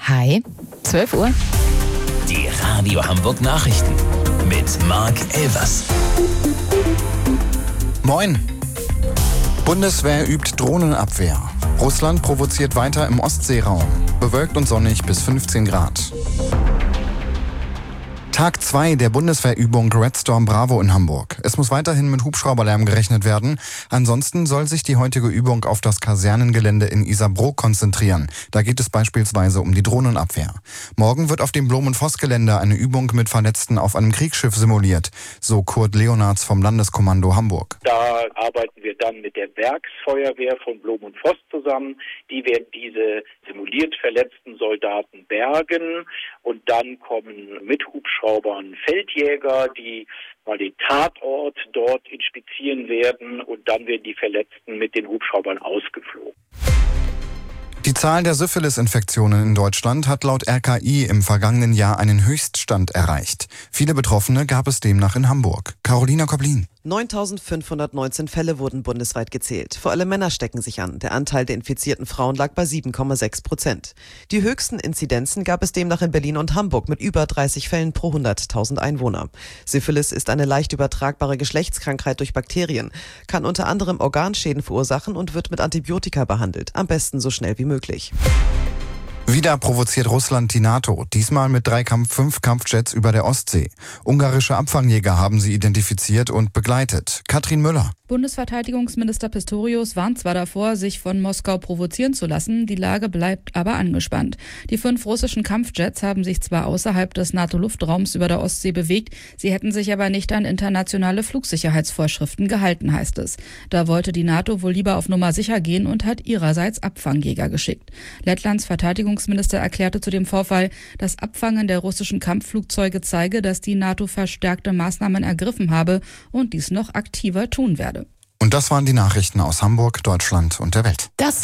Hi, 12 Uhr. Die Radio Hamburg Nachrichten mit Marc Elvers. Moin. Bundeswehr übt Drohnenabwehr. Russland provoziert weiter im Ostseeraum. Bewölkt und sonnig bis 15 Grad. Tag 2 der Bundeswehrübung Red Storm Bravo in Hamburg. Es muss weiterhin mit Hubschrauberlärm gerechnet werden. Ansonsten soll sich die heutige Übung auf das Kasernengelände in Isarbrook konzentrieren. Da geht es beispielsweise um die Drohnenabwehr. Morgen wird auf dem Blom-und-Voss-Gelände eine Übung mit Verletzten auf einem Kriegsschiff simuliert, so Kurt Leonards vom Landeskommando Hamburg. Da arbeiten wir dann mit der Werksfeuerwehr von Blom und Voss zusammen. Die werden diese simuliert verletzten Soldaten bergen und dann kommen mit Hubschraubern Feldjäger, die mal den Tatort dort inspizieren werden und dann werden die Verletzten mit den Hubschraubern ausgeflogen. Die Zahl der Syphilis-Infektionen in Deutschland hat laut RKI im vergangenen Jahr einen Höchststand erreicht. Viele Betroffene gab es demnach in Hamburg. Carolina Koblin. 9.519 Fälle wurden bundesweit gezählt. Vor allem Männer stecken sich an. Der Anteil der infizierten Frauen lag bei 7,6%. Die höchsten Inzidenzen gab es demnach in Berlin und Hamburg mit über 30 Fällen pro 100.000 Einwohner. Syphilis ist eine leicht übertragbare Geschlechtskrankheit durch Bakterien, kann unter anderem Organschäden verursachen und wird mit Antibiotika behandelt. Am besten so schnell wie möglich. Wieder provoziert Russland die NATO, diesmal mit 5 Kampfjets über der Ostsee. Ungarische Abfangjäger haben sie identifiziert und begleitet. Katrin Müller. Bundesverteidigungsminister Pistorius warnt zwar davor, sich von Moskau provozieren zu lassen, die Lage bleibt aber angespannt. Die 5 russischen Kampfjets haben sich zwar außerhalb des NATO-Luftraums über der Ostsee bewegt, sie hätten sich aber nicht an internationale Flugsicherheitsvorschriften gehalten, heißt es. Da wollte die NATO wohl lieber auf Nummer sicher gehen und hat ihrerseits Abfangjäger geschickt. Lettlands Verteidigungsminister erklärte zu dem Vorfall, das Abfangen der russischen Kampfflugzeuge zeige, dass die NATO verstärkte Maßnahmen ergriffen habe und dies noch aktiver tun werde. Und das waren die Nachrichten aus Hamburg, Deutschland und der Welt.